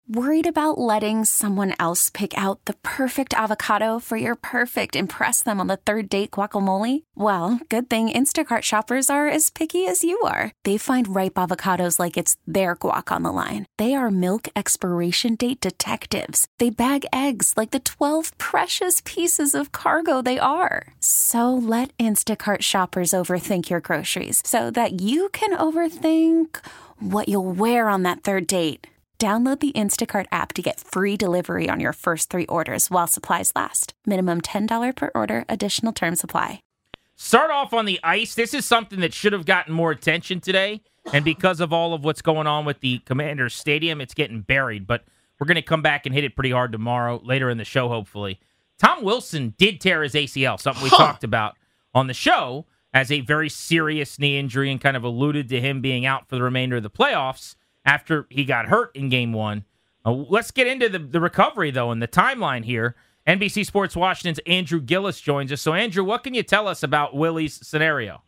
Worried about letting someone else pick out the perfect avocado for your perfect impress them on the third date guacamole? Well, good thing Instacart shoppers are as picky as you are. They find ripe avocados like it's their guac on the line. They are milk expiration date detectives. They bag eggs like the 12 precious pieces of cargo they are. So let Instacart shoppers overthink your groceries so that you can overthink what you'll wear on that third date. Download the Instacart app to get free delivery on your first 3 orders while supplies last. Minimum $10 per order. Additional terms apply. Start off on the ice. This is something that should have gotten more attention today, and because of all of what's going on with the Commanders Stadium, it's getting buried. But we're going to come back and hit it pretty hard tomorrow, later in the show, hopefully. Tom Wilson did tear his ACL, something we talked about on the show as a very serious knee injury and kind of alluded to him being out for the remainder of the playoffs after he got hurt in Game 1. Let's get into the recovery, though, and the timeline here. NBC Sports Washington's Andrew Gillis joins us. So, Andrew, what can you tell us about Willie's scenario?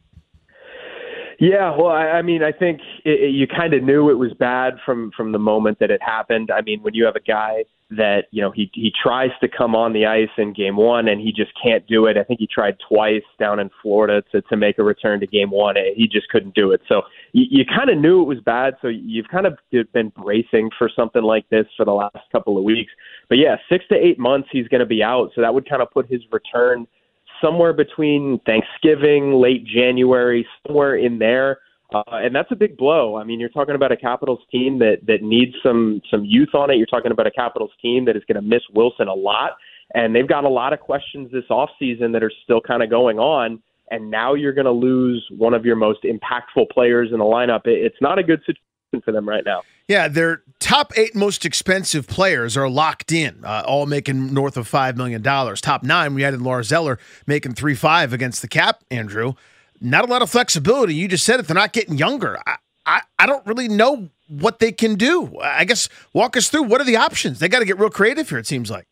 Yeah, well, I mean, I think you kind of knew it was bad from the moment that it happened. I mean, when you have a guy that, you know, he tries to come on the ice in Game 1 and he just can't do it. I think he tried twice down in Florida to make a return to Game 1. He just couldn't do it. So you kind of knew it was bad. So you've kind of been bracing for something like this for the last couple of weeks. But yeah, 6 to 8 months he's going to be out. So that would kind of put his return somewhere between Thanksgiving, late January, somewhere in there. And that's a big blow. I mean, you're talking about a Capitals team that needs some youth on it. You're talking about a Capitals team that is going to miss Wilson a lot. And they've got a lot of questions this offseason that are still kind of going on. And now you're going to lose one of your most impactful players in the lineup. It's not a good situation for them right now. Yeah, their top 8 most expensive players are locked in, all making north of $5 million. Top 9, we added Lars Eller, making 3.5 against the cap, Andrew. Not a lot of flexibility. You just said it. They're not getting younger. I don't really know what they can do. I guess walk us through what are the options. They got to get real creative here, it seems like.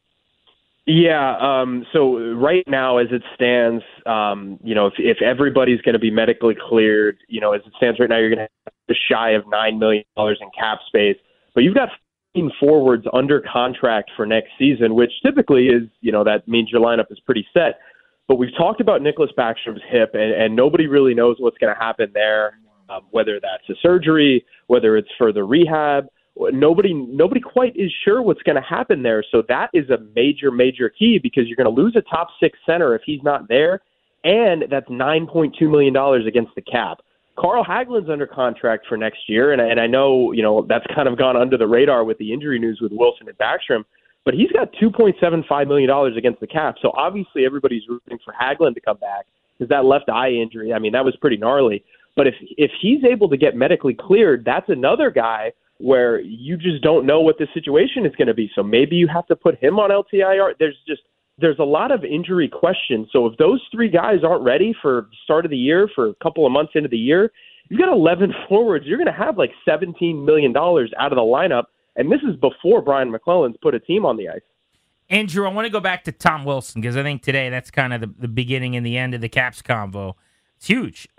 Yeah, so right now as it stands, you know, if everybody's going to be medically cleared, you know, as it stands right now, you're going to have just shy of $9 million in cap space. But you've got 15 forwards under contract for next season, which typically is, you know, that means your lineup is pretty set. But we've talked about Nicholas Backstrom's hip, and nobody really knows what's going to happen there, whether that's a surgery, whether it's further rehab. Nobody quite is sure what's going to happen there. So that is a major, major key because you're going to lose a top 6 center if he's not there, and that's $9.2 million against the cap. Carl Hagelin's under contract for next year, and I know, you know, that's kind of gone under the radar with the injury news with Wilson and Backstrom. But he's got $2.75 million against the cap. So obviously everybody's rooting for Hagelin to come back because that left eye injury, I mean, that was pretty gnarly. But if he's able to get medically cleared, that's another guy where you just don't know what the situation is going to be. So maybe you have to put him on LTIR. There's a lot of injury questions. So if those 3 guys aren't ready for the start of the year, for a couple of months into the year, you've got 11 forwards. You're going to have like $17 million out of the lineup. And this is before Brian McClellan's put a team on the ice. Andrew, I want to go back to Tom Wilson because I think today that's kind of the beginning and the end of the Caps convo. It's huge.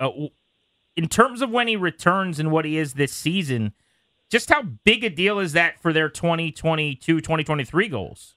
In terms of when he returns and what he is this season, just how big a deal is that for their 2022, 2023 goals?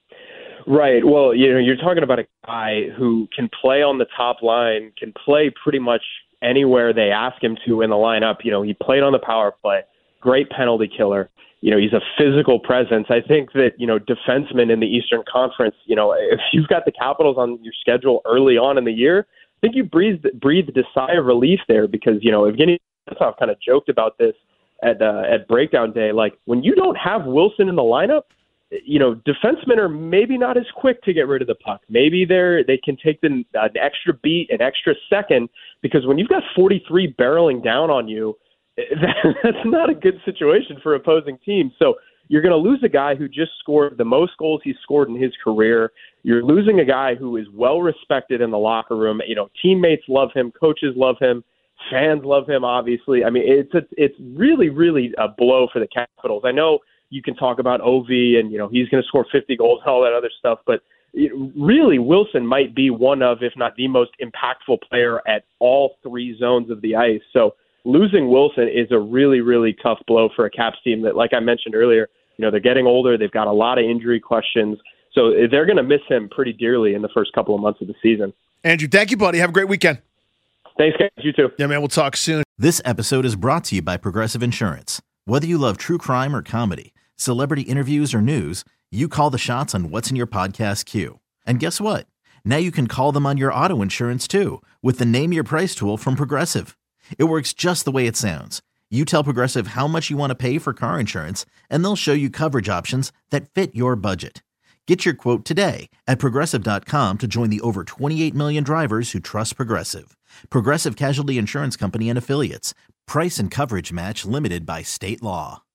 Right. Well, you know, you're talking about a guy who can play on the top line, can play pretty much anywhere they ask him to in the lineup. You know, he played on the power play, great penalty killer. You know, he's a physical presence. I think that, you know, defensemen in the Eastern Conference, you know, if you've got the Capitals on your schedule early on in the year, I think you breathed a sigh of relief there because, you know, Evgeny Kuznetsov kind of joked about this at breakdown day. Like, when you don't have Wilson in the lineup, you know, defensemen are maybe not as quick to get rid of the puck. Maybe they can take an extra beat, an extra second, because when you've got 43 barreling down on you, that's not a good situation for opposing teams. So you're going to lose a guy who just scored the most goals he's scored in his career. You're losing a guy who is well respected in the locker room. You know, teammates love him, coaches love him, fans love him. Obviously, I mean, it's really, really a blow for the Capitals. I know you can talk about Ovi and, you know, he's going to score 50 goals and all that other stuff, but really Wilson might be one of, if not the most impactful player at all 3 zones of the ice. So losing Wilson is a really, really tough blow for a Caps team that, like I mentioned earlier, They're getting older. They've got a lot of injury questions. So they're going to miss him pretty dearly in the first couple of months of the season. Andrew, thank you, buddy. Have a great weekend. Thanks, guys. You too. Yeah, man, we'll talk soon. This episode is brought to you by Progressive Insurance. Whether you love true crime or comedy, celebrity interviews or news, you call the shots on what's in your podcast queue. And guess what? Now you can call them on your auto insurance too with the Name Your Price tool from Progressive. It works just the way it sounds. You tell Progressive how much you want to pay for car insurance, and they'll show you coverage options that fit your budget. Get your quote today at Progressive.com to join the over 28 million drivers who trust Progressive. Progressive Casualty Insurance Company and Affiliates. Price and coverage match limited by state law.